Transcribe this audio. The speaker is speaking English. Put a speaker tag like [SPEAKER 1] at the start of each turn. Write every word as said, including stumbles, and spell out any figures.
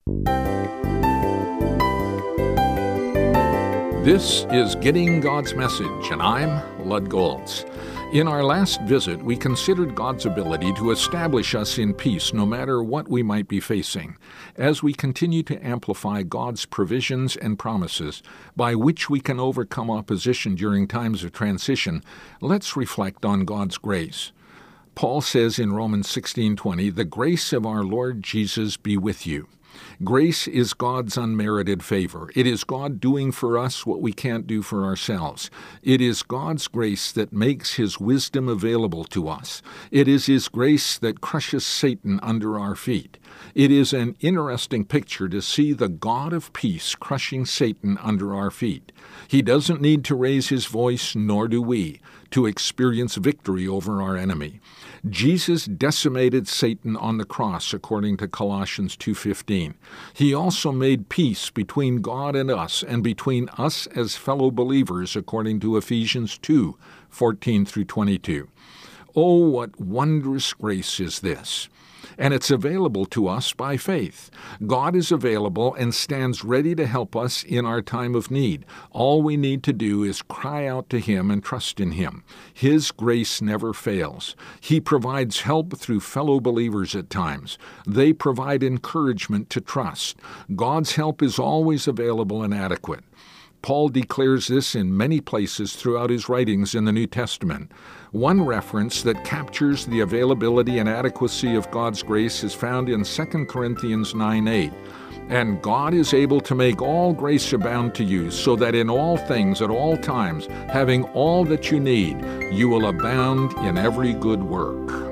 [SPEAKER 1] This is Getting God's Message, and I'm Lud Golds. In our last visit, we considered God's ability to establish us in peace no matter what we might be facing, as we continue to amplify God's provisions and promises by which we can overcome opposition during times of transition. Let's reflect on God's grace. Paul says in Romans sixteen twenty, "The grace of our Lord Jesus be with you." Grace is God's unmerited favor. It is God doing for us what we can't do for ourselves. It is God's grace that makes His wisdom available to us. It is His grace that crushes Satan under our feet. It is an interesting picture to see the God of peace crushing Satan under our feet. He doesn't need to raise His voice, nor do we, to experience victory over our enemy. Jesus decimated Satan on the cross, according to Colossians two fifteen. He also made peace between God and us, and between us as fellow believers, according to Ephesians two fourteen through twenty-two. Oh, what wondrous grace is this! And it's available to us by faith. God is available and stands ready to help us in our time of need. All we need to do is cry out to Him and trust in Him. His grace never fails. He provides help through fellow believers at times. They provide encouragement to trust. God's help is always available and adequate. Paul declares this in many places throughout his writings in the New Testament. One reference that captures the availability and adequacy of God's grace is found in Second Corinthians nine eight. "And God is able to make all grace abound to you, so that in all things at all times, having all that you need, you will abound in every good work."